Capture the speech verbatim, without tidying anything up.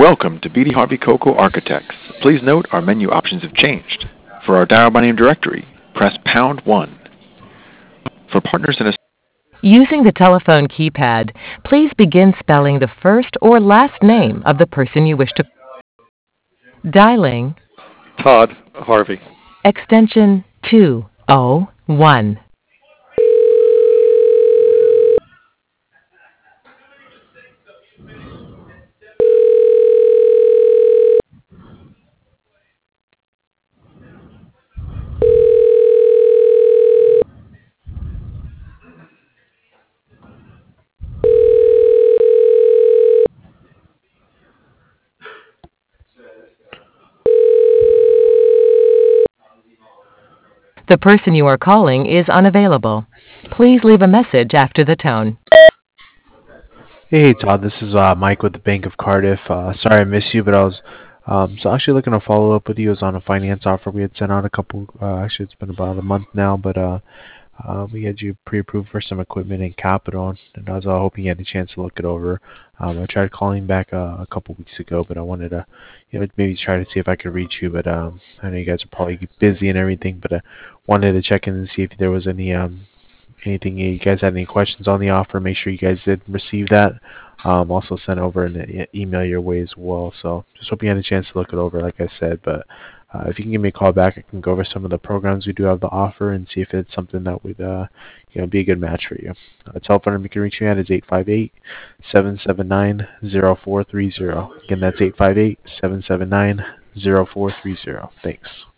Welcome to B D Harvey Coco Architects. Please note our menu options have changed. For our dial by name directory, press pound one. For partners in a Using the telephone keypad, please begin spelling the first or last name of the person you wish to. Dialing Todd Harvey. extension two oh one. The person you are calling is unavailable. Please leave a message after the tone. Hey, Todd, this is uh, Mike with the Bank of Cardiff. Uh, sorry I missed you, but I was um, so actually looking to follow up with you. It was on a finance offer we had sent out a couple. Uh, actually, it's been about a month now, but uh, uh, we had you pre-approved for some equipment and capital, and I was uh, hoping you had a chance to look it over. Um, I tried calling back uh, a couple weeks ago, but I wanted to, you know, maybe try to see if I could reach you. But um, I know you guys are probably busy and everything, but I wanted to check in and see if there was any um, anything you guys had any questions on the offer. Make sure you guys did receive that. Um, also sent over an e- email your way as well. So just hope you had a chance to look it over, like I said. But uh, if you can give me a call back, I can go over some of the programs we do have to offer and see if it's something that would uh, you know be a good match for you. Uh, telephone number you can reach me at is eight five eight, seven seven nine, zero four three zero. Again, that's eight five eight, seven seven nine, zero four three zero. Thanks.